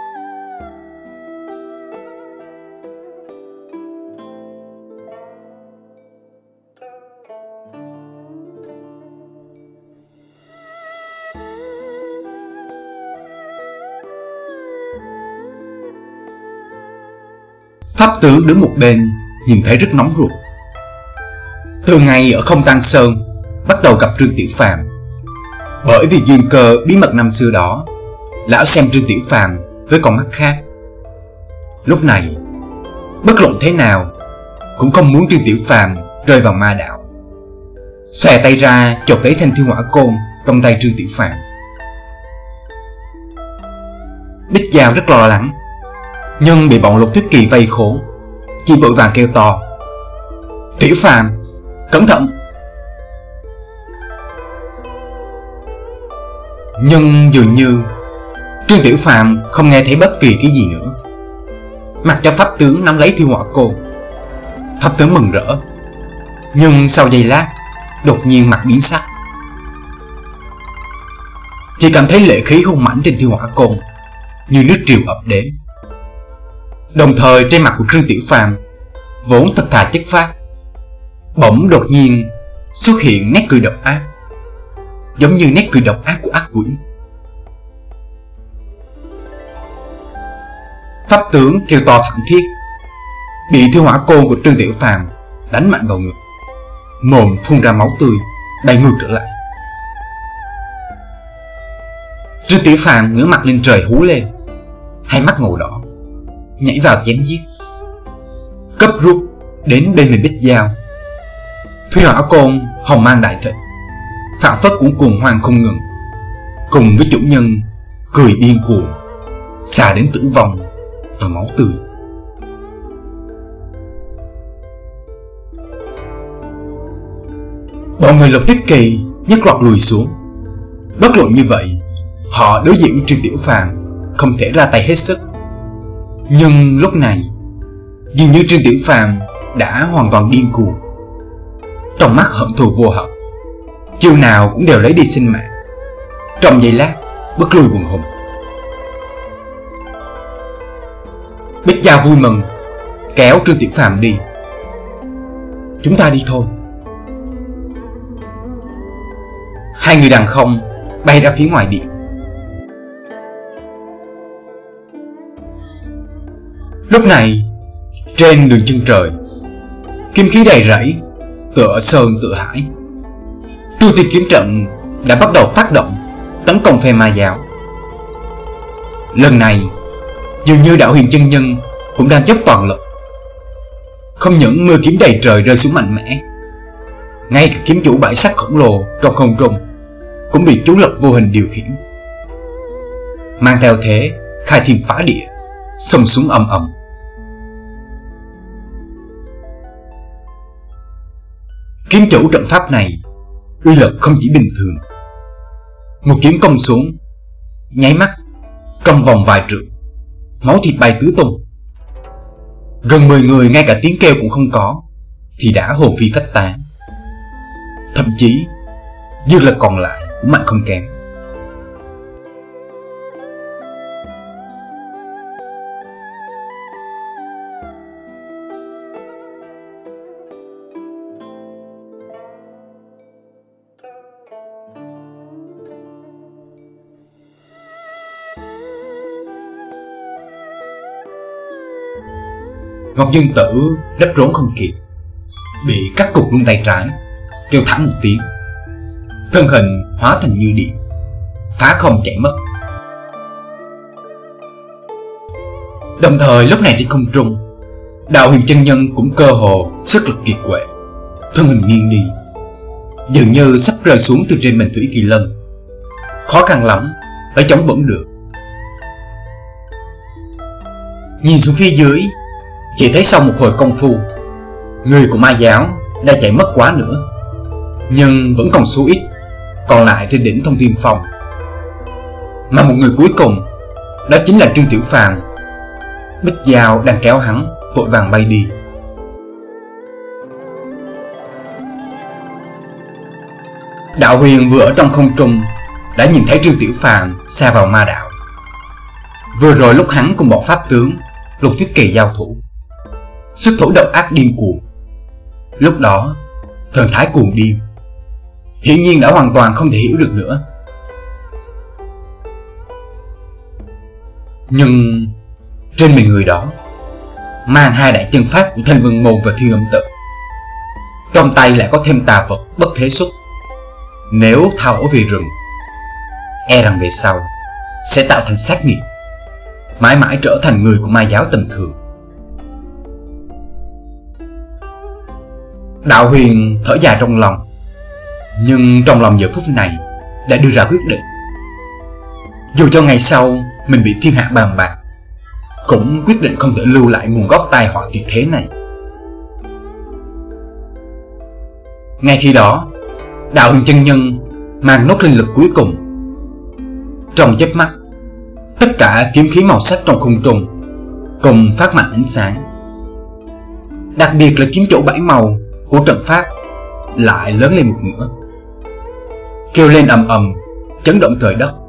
Pháp tướng đứng một bên nhìn thấy rất nóng ruột. Từ ngày ở Không Tăng Sơn bắt đầu gặp Trương Tiểu Phàm, bởi vì duyên cơ bí mật năm xưa đó, lão xem Trương Tiểu Phàm với con mắt khác. Lúc này bất luận thế nào cũng không muốn Trương Tiểu Phàm rơi vào ma đạo. xòe tay ra chộp lấy thanh thiên hỏa côn trong tay Trương Tiểu Phàm. Bích Giao rất lo lắng, nhưng bị bọn Lục Tuyết Kỳ vây khốn, chỉ vội vàng kêu to: "Tiểu Phàm, cẩn thận!" Nhưng dường như Trương Tiểu Phàm không nghe thấy bất kỳ cái gì nữa. Mặc cho pháp tướng nắm lấy thiên hỏa côn, pháp tướng mừng rỡ, nhưng sau giây lát đột nhiên mặt biến sắc. Chỉ cảm thấy lệ khí hung mãnh trên thiên hỏa côn như nước triều ập đến. Đồng thời trên mặt của Trương Tiểu Phàm vốn thật thà chất phác, bỗng đột nhiên xuất hiện nét cười độc ác, giống như nét cười độc ác của ác quỷ. Pháp tướng kêu to thảm thiết, bị thiên hỏa côn của Trương Tiểu Phàm đánh mạnh vào ngực, mồm phun ra máu tươi, bay ngược trở lại. Trương Tiểu Phàm ngửa mặt lên trời hú lên, hai mắt màu đỏ, nhảy vào chém giết, cấp rút đến bên mình Bích Giao. Thủy hỏa côn hồng mang đại thịnh, phảng phất cũng cuồng hoang không ngừng, cùng với chủ nhân cười điên cuồng, xà đến tử vong và máu tươi. Bọn người Lục Tuyết Kỳ nhất loạt lùi xuống. Bất luận như vậy, họ đối diện với Trương Tiểu Phàm không thể ra tay hết sức. Nhưng lúc này, dường như Trương Tiểu Phàm đã hoàn toàn điên cuồng, trong mắt hận thù vô hạn, chiêu nào cũng đều lấy đi sinh mạng. Trong giây lát bước lui quần hùng. Bích Giao vui mừng kéo Trương Tiểu Phàm đi. "Chúng ta đi thôi." Hai người đàn không bay ra phía ngoài điện. Lúc này trên đường chân trời, kim khí đầy rẫy, tựa sơn tựa hải. Tru Tiên kiếm trận đã bắt đầu phát động tấn công phe ma giáo. Lần này dường như Đạo Huyền chân nhân cũng đang dốc toàn lực. Không những mưa kiếm đầy trời rơi xuống mạnh mẽ, ngay cả kiếm chủ bãi sắc khổng lồ trong không trung cũng bị chú lực vô hình điều khiển, mang theo thế khai thiên phá địa, xông xuống ầm ầm. Kiếm chủ trận pháp này uy lực không chỉ bình thường. Một kiếm công xuống, nháy mắt trong vòng vài trượng, máu thịt bay tứ tung. Gần 10 người ngay cả tiếng kêu cũng không có thì đã hồn phi phách tán. Thậm chí dư lực còn lại cũng mạnh không kém. Ngọc Dương Tử đắp rốn không kịp, bị cắt cụt luôn tay trái, kêu thẳng một tiếng, thân hình hóa thành như điện, phá không chạy mất. Đồng thời lúc này trên không trung, Đạo Huyền chân nhân cũng cơ hồ sức lực kiệt quệ, thân hình nghiêng đi, dường như sắp rơi xuống từ trên mình Thủy Kỳ Lân, khó khăn lắm phải chống vững được. Nhìn xuống phía dưới, chỉ thấy sau một hồi công phu, người của ma giáo đã chạy mất quá nữa, nhưng vẫn còn số ít còn lại trên đỉnh Thông Thiên Phong. Mà một người cuối cùng, đó chính là Trương Tiểu Phàm. Bích Giao đang kéo hắn vội vàng bay đi. Đạo Huyền vừa ở trong không trung đã nhìn thấy Trương Tiểu Phàm sa vào ma đạo. Vừa rồi lúc hắn cùng bọn pháp tướng Lục Tuyết Kỳ giao thủ, xuất thủ độc ác điên cuồng, lúc đó thần thái cuồng điên, hiển nhiên đã hoàn toàn không thể hiểu được nữa. Nhưng trên mình người đó mang hai đại chân pháp của Thanh Vân Môn và Thiên Âm Tự, trong tay lại có thêm tà vật Bất Thế Xuất. Nếu thao ở về rừng, e rằng về sau sẽ tạo thành sát nghiệt, mãi mãi trở thành người của ma giáo tầm thường. Đạo Huyền thở dài trong lòng, Nhưng trong lòng giờ phút này đã đưa ra quyết định. Dù cho ngày sau mình bị thiên hạ bàn bạc, cũng quyết định không thể lưu lại nguồn gốc tai họa tuyệt thế này. Ngay khi đó, Đạo Huyền chân nhân mang nốt linh lực cuối cùng. Trong chớp mắt, tất cả kiếm khí màu sắc trong không trung cùng phát mạnh ánh sáng. Đặc biệt là kiếm chỗ 7 màu của trận pháp lại lớn lên một nửa, kêu lên ầm ầm, chấn động trời đất.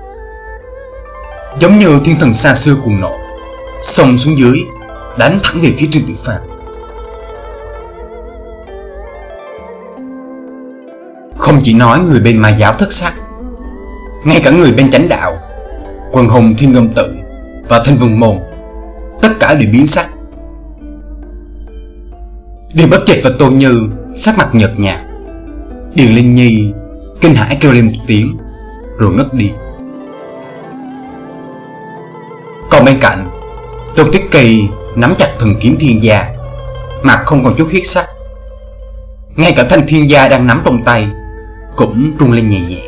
Giống như thiên thần xa xưa cuồng nộ, xông xuống dưới, đánh thẳng về phía Trương Tiểu Phàm. Không chỉ nói người bên ma giáo thất sắc, ngay cả người bên chánh đạo, Quần Hùng Thiên Ngâm Tự và Thanh Vân Môn, tất cả đều biến sắc. Điền Bất Dịch và Tô Như sắc mặt nhợt nhạt. Điền Linh Nhi kinh hãi kêu lên một tiếng rồi ngất đi. Còn bên cạnh, Tôn Tiết Kỳ nắm chặt thần kiếm thiên gia, mặt không còn chút huyết sắc. Ngay cả thanh thiên gia đang nắm trong tay cũng rung lên nhẹ nhẹ.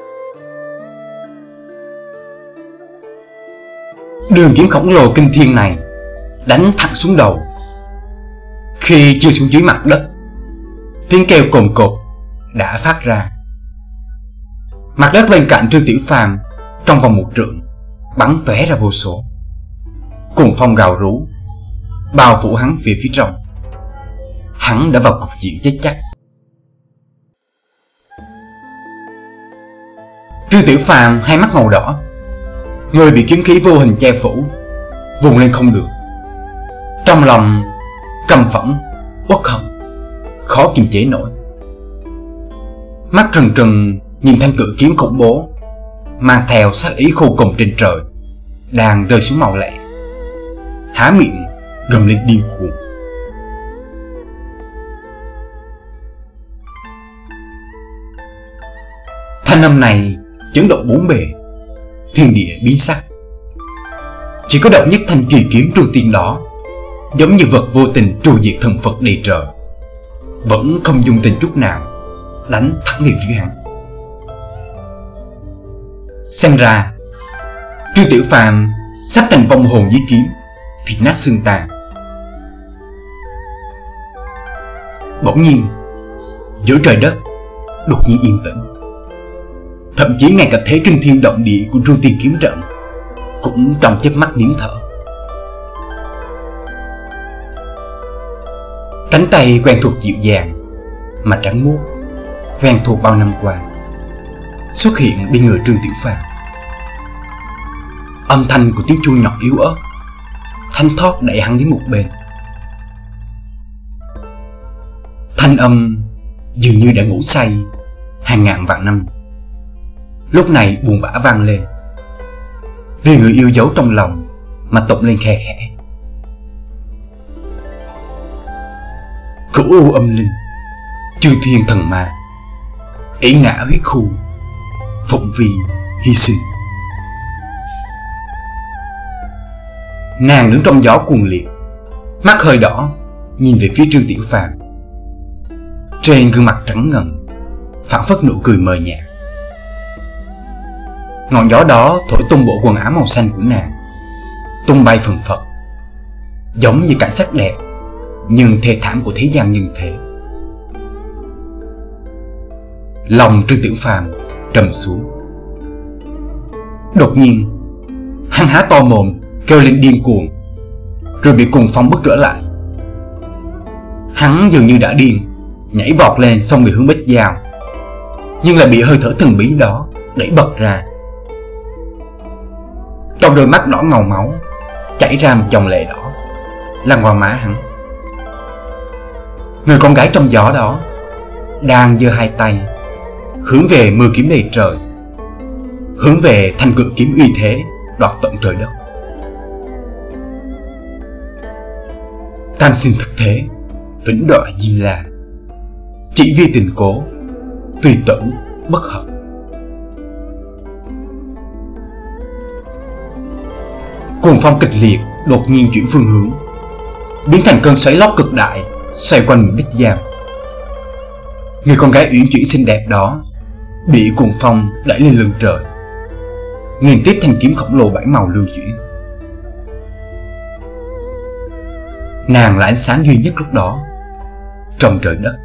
Đường kiếm khổng lồ kinh thiên này đánh thẳng xuống đầu. Khi chưa xuống dưới mặt đất, tiếng kêu cồn cột đã phát ra. Mặt đất bên cạnh Trương Tiểu Phàm trong vòng 1 trượng bắn tóe ra vô số. Cuồng phong gào rú bao phủ hắn về phía trong. Hắn đã vào cục diện chết chắc. Trương Tiểu Phàm hai mắt màu đỏ, người bị kiếm khí vô hình che phủ, vùng lên không được. Trong lòng căm phẫn, uất hận, khó kiềm chế nổi. Mắt trừng trừng nhìn thanh cự kiếm khủng bố mang theo sát ý khô cùng trên trời đang rơi xuống mau lẹ, há miệng gầm lên điên cuồng. Thanh âm này chấn động bốn bề, thiên địa biến sắc. Chỉ có độc nhất thanh kỳ kiếm tru tiên đó, giống như vật vô tình tru diệt thần Phật đầy trời, vẫn không dung tình chút nào đánh thẳng về phía hắn. Xem ra Trương Tiểu Phàm sắp thành vong hồn dưới kiếm, thịt nát xương tan. Bỗng nhiên, giữa trời đất đột nhiên yên tĩnh. Thậm chí ngay cả thế kinh thiên động địa của Tru Tiên kiếm trận cũng trong chớp mắt nín thở. Cánh tay quen thuộc dịu dàng mà trắng muốt, quen thuộc bao năm qua, xuất hiện bên người Trương Tiểu Phàm. Âm thanh của tiếng chuông nhỏ yếu ớt thanh thoát đẩy hắn đến một bên. Thanh âm dường như đã ngủ say hàng ngàn vạn năm, lúc này buồn bã vang lên, vì người yêu dấu trong lòng mà tụng lên khe khẽ. Cửu u âm linh, chư thiên thần ma, ỷ ngã huyết khu, phụng vi hy sinh. Nàng đứng trong gió cuồng liệt, mắt hơi đỏ nhìn về phía Trương Tiểu Phàm. Trên gương mặt trắng ngần phảng phất nụ cười mờ nhạt. Ngọn gió đó thổi tung bộ quần áo màu xanh của nàng, tung bay phần phật, giống như cảnh sắc đẹp nhưng thê thảm của thế gian nhân thế. Lòng Trương Tiểu Phàm trầm xuống. Đột nhiên, hắn há to mồm kêu lên điên cuồng, rồi bị cuồng phong bức trở lại. Hắn dường như đã điên, nhảy vọt lên xông về hướng Bích Giao, nhưng lại bị hơi thở thần bí đó đẩy bật ra. Trong đôi mắt đỏ ngầu máu chảy ra một dòng lệ đỏ lăn qua má hắn. Người con gái trong gió đó đang giơ hai tay hướng về mưa kiếm đầy trời, hướng về thanh cự kiếm uy thế đoạt tận trời đất. Tam sinh thực thế, vĩnh đọa diêm la, chỉ vì tình cố, tùy tử bất hợp. Cuồng phong kịch liệt đột nhiên chuyển phương hướng, biến thành cơn xoáy lốc cực đại xoay quanh Bích Giao. Người con gái uyển chuyển xinh đẹp đó bị cuồng phong đẩy lên lưng trời, nghiền tiếp thanh kiếm khổng lồ bảy màu lưu chuyển. Nàng là ánh sáng duy nhất lúc đó trong trời đất.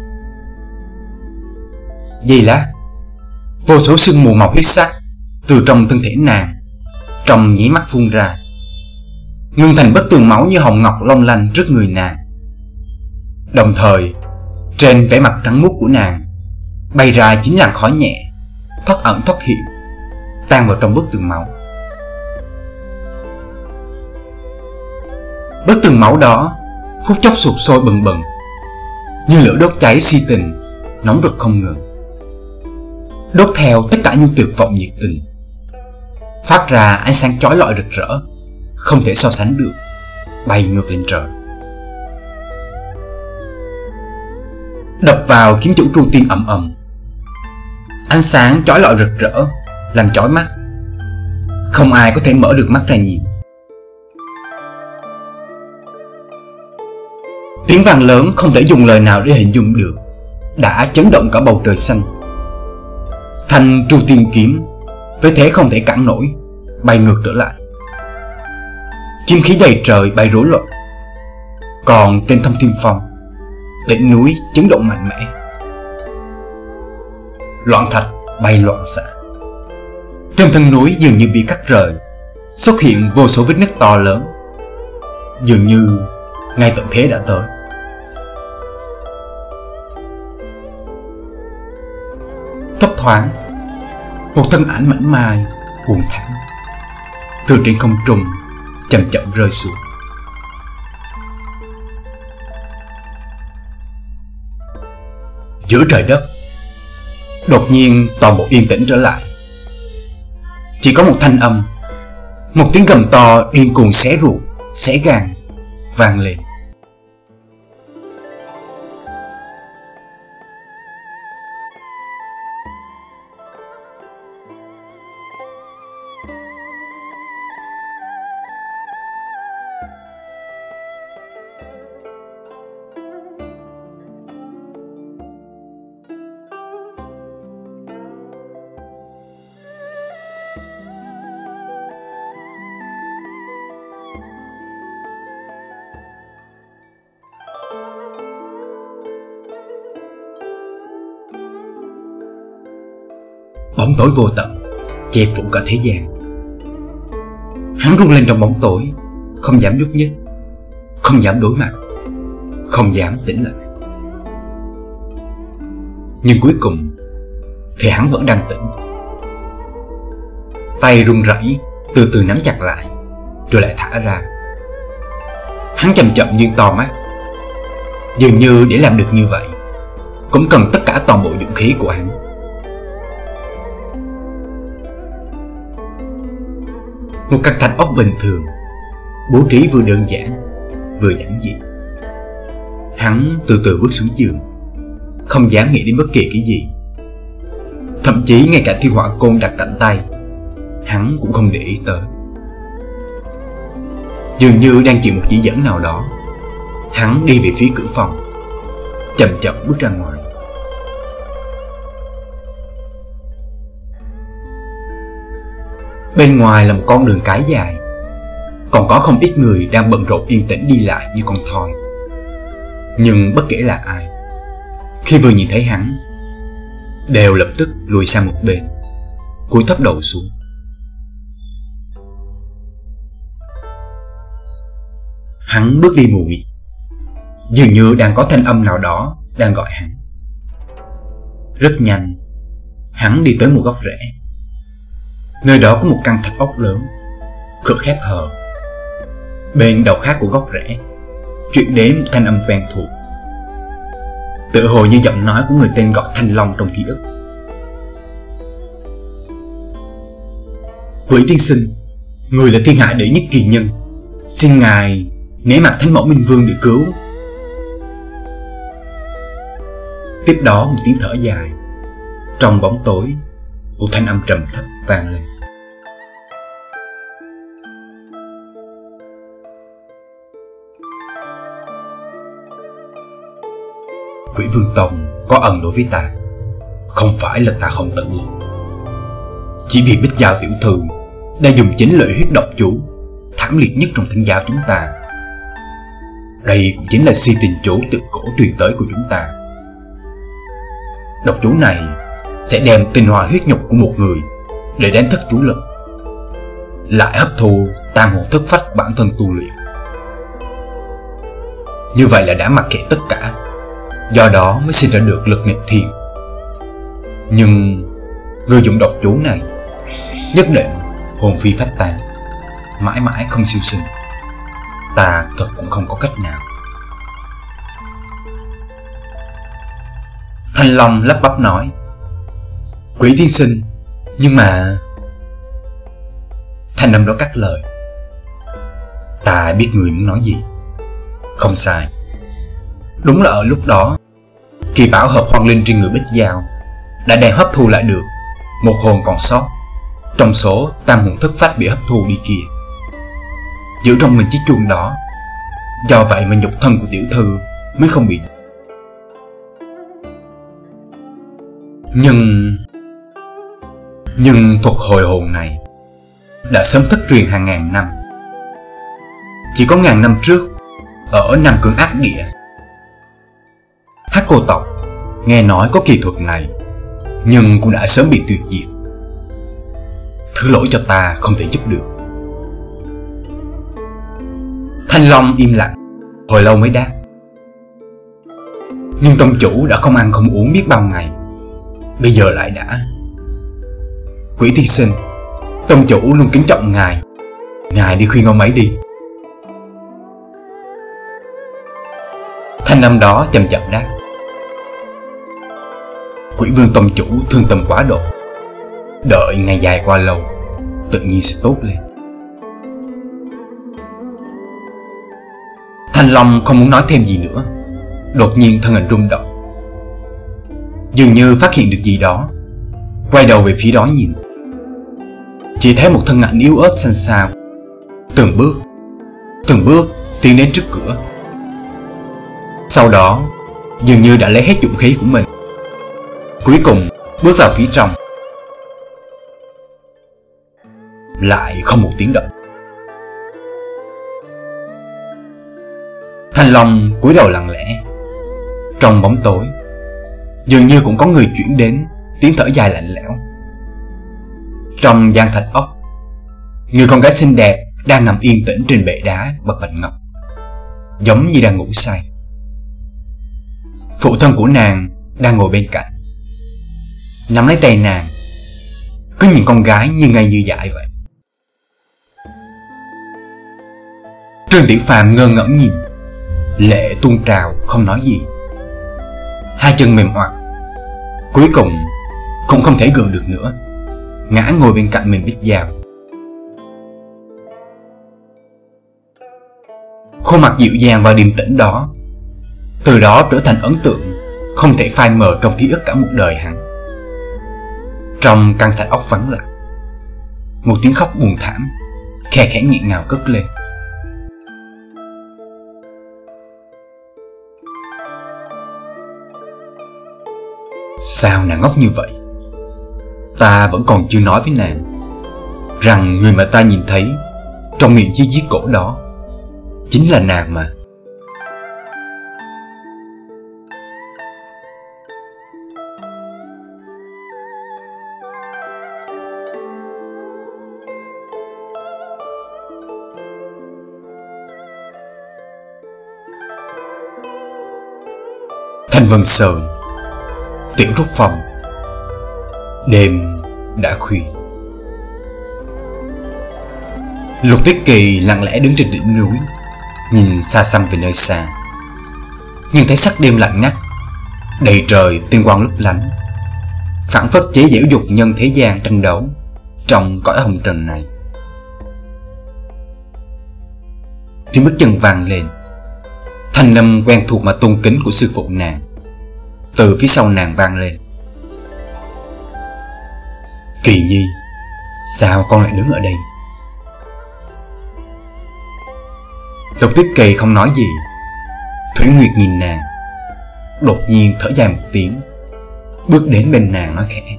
Giây lát, vô số sương mù màu huyết sắc từ trong thân thể nàng trong nháy mắt phun ra, ngưng thành bức tường máu như hồng ngọc long lanh trước người nàng. Đồng thời, trên vẻ mặt trắng muốt của nàng bay ra chính làn khói nhẹ, thoắt ẩn thoắt hiện, tan vào trong bức tường máu. Bức tường máu đó phút chốc sụp sôi bừng bừng, như lửa đốt cháy si tình, nóng rực không ngừng, đốt theo tất cả những tuyệt vọng nhiệt tình, phát ra ánh sáng chói lọi rực rỡ, không thể so sánh được, bay ngược lên trời. Đập vào kiếm chủ Tru Tiên ầm ầm. Ánh sáng chói lọi rực rỡ làm chói mắt, không ai có thể mở được mắt ra nhìn. Tiếng vang lớn không thể dùng lời nào để hình dung được đã chấn động cả bầu trời xanh. Thanh Tru Tiên kiếm với thế không thể cản nổi bay ngược trở lại. Kiếm khí đầy trời bay rối loạn. Còn trên Thông Thiên Phong, đỉnh núi chấn động mạnh mẽ. Loạn thạch bay loạn xạ. Trên thân núi dường như bị cắt rời, xuất hiện vô số vết nứt to lớn, dường như ngay tận thế đã tới. Thấp thoáng, một thân ảnh mảnh mai buồn thảm từ trên không trung chậm chậm rơi xuống. Giữa trời đất, đột nhiên toàn bộ yên tĩnh trở lại. Chỉ có một thanh âm, một tiếng gầm to điên cuồng xé ruột, xé gan vang lên. Bóng tối vô tận che phủ cả thế gian. Hắn run lên trong bóng tối, không dám nhúc nhích, không dám đối mặt, không dám tĩnh lại. Nhưng cuối cùng thì hắn vẫn đang tỉnh. Tay run rẩy từ từ nắm chặt lại, rồi lại thả ra. Hắn chậm chậm nhưng to mắt. Dường như để làm được như vậy cũng cần tất cả toàn bộ dũng khí của hắn. Một căn thạch ốc bình thường, bố trí vừa đơn giản vừa giản dị. Hắn từ từ bước xuống giường, không dám nghĩ đến bất kỳ cái gì. Thậm chí ngay cả thiêu hỏa côn đặt cạnh tay, hắn cũng không để ý tới. Dường như đang chịu một chỉ dẫn nào đó, hắn đi về phía cửa phòng, chậm chậm bước ra ngoài. Bên ngoài là một con đường cái dài, còn có không ít người đang bận rộn yên tĩnh đi lại như con thoi. Nhưng bất kể là ai, khi vừa nhìn thấy hắn, đều lập tức lùi sang một bên, cúi thấp đầu xuống. Hắn bước đi mù mịt, dường như đang có thanh âm nào đó đang gọi hắn. Rất nhanh, hắn đi tới một góc rẽ. Nơi đó có một căn thạch ốc lớn, cửa khép hờ. Bên đầu khác của góc rẽ chuyển đến một thanh âm quen thuộc, tựa hồ như giọng nói của người tên gọi Thanh Long trong ký ức. Quỷ tiên sinh, người là thiên hạ đệ nhất kỳ nhân, xin ngài nể mặt Thánh Mẫu Minh Vương để cứu. Tiếp đó một tiếng thở dài, trong bóng tối một thanh âm trầm thấp vang lên. Quỷ Vương Tông có ân đối với ta. Không phải là ta không tận lực. Chỉ vì Bích Giao tiểu thư đã dùng chính lợi huyết độc chú thảm liệt nhất trong thánh giáo chúng ta. Đây cũng chính là si tình chú tự cổ truyền tới của chúng ta. Độc chú này sẽ đem tinh hoa huyết nhục của một người để đánh thức chú lực, lại hấp thu tam hồn thức phách bản thân tu luyện. Như vậy là đã mặc kệ tất cả, do đó mới sinh ra được lực nghịch thiên. Nhưng người dùng độc chú này nhất định hồn phi phách tán, mãi mãi không siêu sinh. Ta thật cũng không có cách nào. Thanh Long lắp bắp nói: Quỷ tiên sinh, nhưng mà... Thanh âm đó cắt lời: Ta biết người muốn nói gì. Không sai. Đúng là ở lúc đó, kỳ bảo hợp hoang linh trên người Bích Giao đã đang hấp thu lại được một hồn còn sót trong số tam hồn thức phách bị hấp thu đi kia, giữ trong mình chiếc chuông đó. Do vậy mà nhục thân của tiểu thư mới không bị. Nhưng thuật hồi hồn này đã sớm thất truyền hàng ngàn năm. Chỉ có ngàn năm trước, ở Nam Cương Ác Địa, Hắc Cô tộc nghe nói có kỳ thuật này, nhưng cũng đã sớm bị tuyệt diệt. Thứ lỗi cho ta không thể giúp được. Thanh Long im lặng hồi lâu mới đáp: Nhưng tông chủ đã không ăn không uống biết bao ngày, bây giờ lại đã... Quỷ tiên sinh, tông chủ luôn kính trọng ngài. Ngài đi khuyên ông ấy đi. Thanh âm đó chậm chậm đáp: Quỷ vương tông chủ thương tâm quá độ. Đợi ngày dài qua lâu, tự nhiên sẽ tốt lên. Thanh Long không muốn nói thêm gì nữa. Đột nhiên thân hình rung động, dường như phát hiện được gì đó, quay đầu về phía đó nhìn. Chỉ thấy một thân ảnh yếu ớt xanh xao, từng bước tiến đến trước cửa. Sau đó dường như đã lấy hết dũng khí của mình, cuối cùng bước vào phía trong. Lại không một tiếng động. Thanh Long cúi đầu lặng lẽ. Trong bóng tối dường như cũng có người chuyển đến tiếng thở dài lạnh lẽo. Trong gian thạch ốc, người con gái xinh đẹp đang nằm yên tĩnh trên bệ đá bậc bạch ngọc, giống như đang ngủ say. Phụ thân của nàng đang ngồi bên cạnh, nắm lấy tay nàng, cứ nhìn con gái như ngây như dại vậy. Trương Tiểu Phàm ngơ ngẩn nhìn, lệ tuôn trào không nói gì. Hai chân mềm oặt, cuối cùng cũng không thể gượng được nữa, ngã ngồi bên cạnh mình Bích Giao. Khuôn mặt dịu dàng và điềm tĩnh đó từ đó trở thành ấn tượng không thể phai mờ trong ký ức cả một đời hắn. Trong căn thạch ốc vắng lặng, một tiếng khóc buồn thảm khe khẽ nghẹn ngào cất lên. Sao nàng ngốc như vậy? Ta vẫn còn chưa nói với nàng rằng người mà ta nhìn thấy trong miệng chiếc giết cổ đó chính là nàng mà. Thanh Vân Sơn, Tiểu Trúc Phòng. Đêm đã khuya. Lục Tuyết Kỳ lặng lẽ đứng trên đỉnh núi, nhìn xa xăm về nơi xa. Nhưng thấy sắc đêm lạnh ngắt, đầy trời tinh quang lấp lánh, phảng phất chế giễu dục nhân thế gian tranh đấu trong cõi hồng trần này. Tiếng bước chân vang lên, thanh âm quen thuộc mà tôn kính của sư phụ nàng từ phía sau nàng vang lên. Kỳ Nhi, sao con lại đứng ở đây? Lục Tuyết Kỳ không nói gì. Thủy Nguyệt nhìn nàng, đột nhiên thở dài một tiếng, bước đến bên nàng nói khẽ: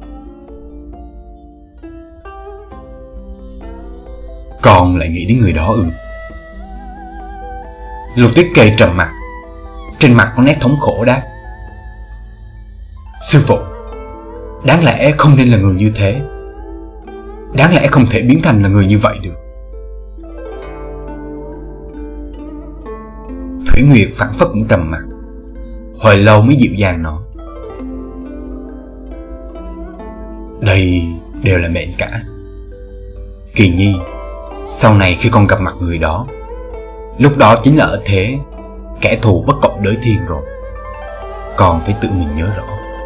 "Con lại nghĩ đến người đó ư?" Lục Tuyết Kỳ trầm mặt, trên mặt có nét thống khổ đáp: "Sư phụ, đáng lẽ không nên là người như thế. Đáng lẽ không thể biến thành là người như vậy được." Thủy Nguyệt phảng phất cũng trầm mặt, hồi lâu mới dịu dàng nói: "Đây đều là mệnh cả. Kỳ nhi, sau này khi con gặp mặt người đó, lúc đó chính là ở thế kẻ thù bất cộng đới thiên rồi. Con phải tự mình nhớ rõ."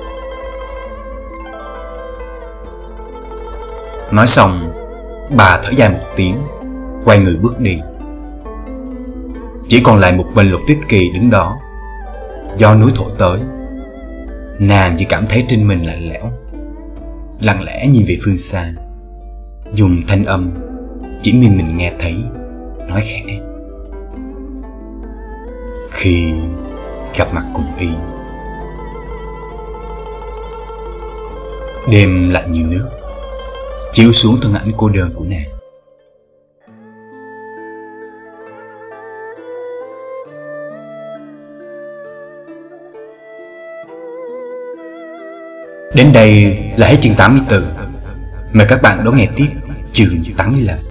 Nói xong, bà thở dài một tiếng, quay người bước đi. Chỉ còn lại một mình Lục Tuyết Kỳ đứng đó. Gió núi thổi tới, nàng chỉ cảm thấy trên mình lạnh lẽo, lặng lẽ nhìn về phương xa, dùng thanh âm chỉ mình nghe thấy nói khẽ: "Khi gặp mặt cùng y." Đêm lạnh như nước chiếu xuống thân ảnh cô đơn của nàng. Đến đây là hết chương 84. Mời các bạn đón nghe tiếp chương 85.